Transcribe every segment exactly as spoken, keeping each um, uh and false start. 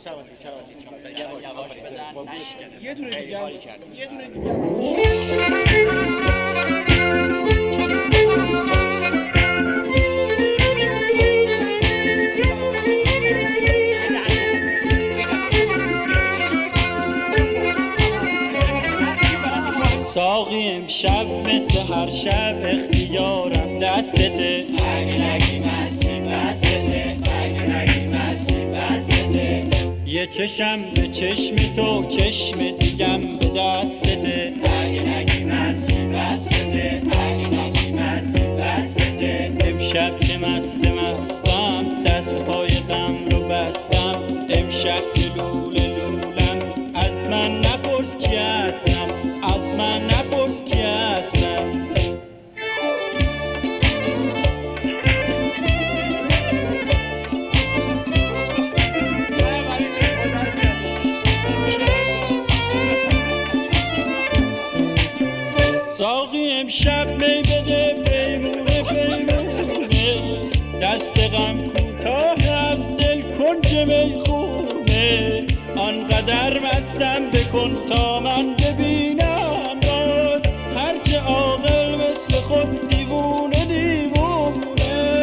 یواش بزن نشکنه. یه دونه دیگه یه دونه دیگه ساقی امشب مثل هر شب اختیارم دستته، اگه نگی مستی بستته، اگه نگی مستی بستته. یه چشم به چشم تو چشم دیگم به دستته، اگه نگی مستی بستته، اگه نگی مستی بستته. امشب که مست مستم دست پای غم رو بستم، امشب که لوله لولم از من نپرس کی هستم، از من نپرس کی هستم. ساقی امشب می بده پیمونه پیمونه، دست غم کوتاه از دل کنج میخونه. آنقدر مستم بکن تا من ببینم باز، هرچه عاقل مثل خود دیوونه دیوونه.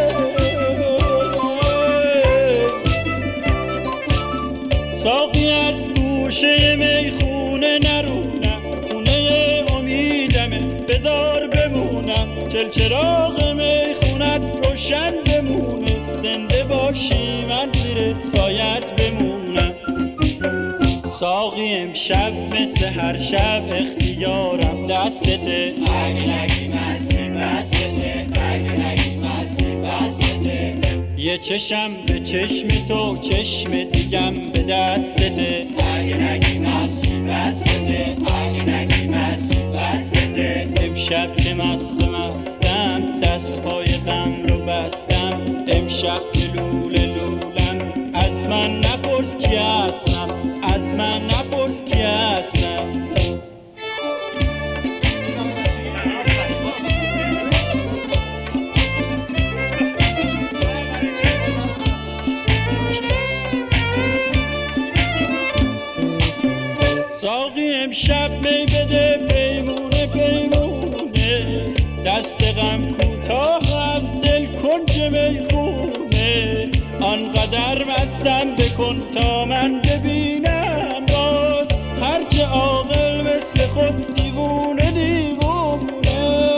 ساقی از گوشه میخونه نرونم، خونه امیدمه بذار بمونم، چل چراغ میخونت روشن بمونه، زنده باشی من زیر سایت بمونم. ساقی امشب مثل هر شب اختیارم دستته، اگه نگی مستی بستته، اگه نگی مستی بستته. یه چشم به چشم تو چشم دیگم به دستته، اگه نگی مستی بستته، اگه نگی مستی بستته. امشب که مست مستم دست پای غم رو بستم، امشب که لوله لولم از من نپرس کی هستم، از من نپرس کی هستم. ساقی امشب می بده پیمونه پیمونه، دست غم کوتاه از دل کنج میخونه. آنقدر مستم بکن تا من ببینم باز، هرچه عاقل مثل خود دیوونه دیوونه.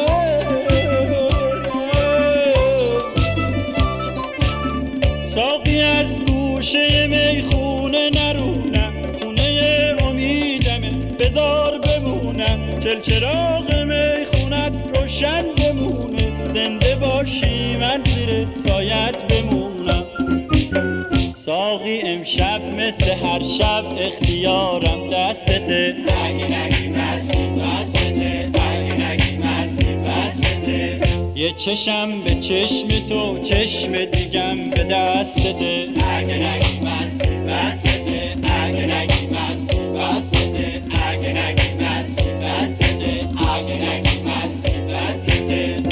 ساقی از گوشه میخونه نرونم، خونه امیدمه بذار بمونم، چل چراغ میخونت روشن بمونه، زنده باشی من زیر سایت بمونم. ساقی امشب مثل هر شب اختیارم دستته، اگه نگی مستی بستته، اگه نگی مستی بستته. یه چشم به چشم تو چشم دیگم به دستته، اگه نگی مستی بستته، اگه نگی مستی بستته، اگه نگی مستی بستته، اگه نگی مستی بستته.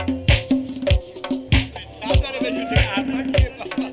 نداره به جوته احمد که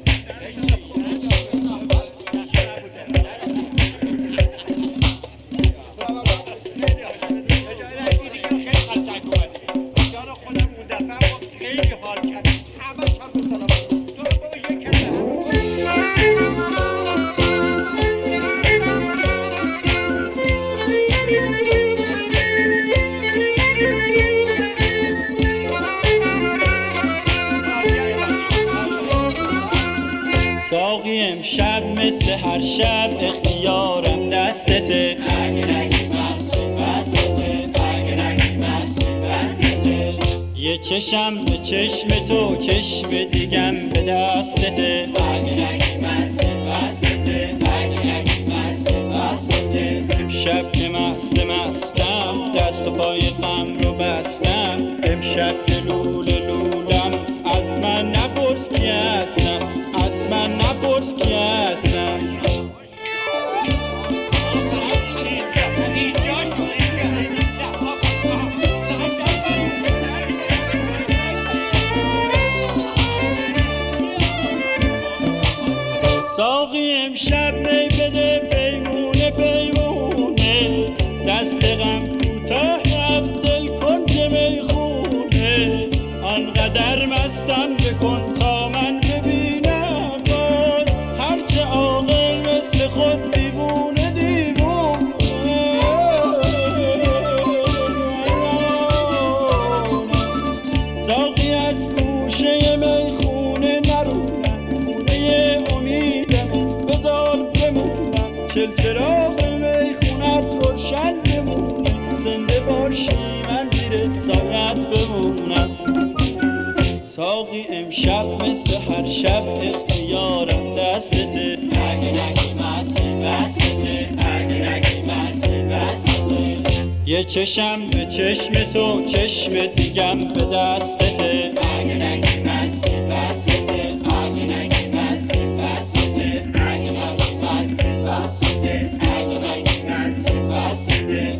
ساقی امشب مثل هر شب اختیارم دستته، اگه نگی مستی بستته، اگه نگی مستی بستته. یه چشم به چشم تو چشم دیگم به دستته، اگه نگی مستی بستته، اگه نگی مستی بستته. امشب که مست مستم دست و پای غم رو بستم، امشب که لوله لولم از من نپرس کی هستم، از من نپرس کی هستم. امشب می بده پیمونه پیمونه، دست غم کوتاه از دل کنج میخونه، آنقدر مستم بکن تا من ببینم باز، هرچه عاقل مثل خود دیوونه دیوونه. ساقی از گوشه میخونه نرونم، خونه امیدم بذار بمونم، چل چراغ میخونت روشن بمونه، زنده باشی من زیر سایت بمونم. ساقی امشب مثل هر شب اختیارم دستته، اگه نگی مستی بسته، اگه نگی مستی بسته، یه چشم به چشم تو چشم دیگم به دستته، اگه نگی مستی بسته، اگه نگی مستی بسته، اگه نگی مستی بسته، اگه نگی مستی بسته.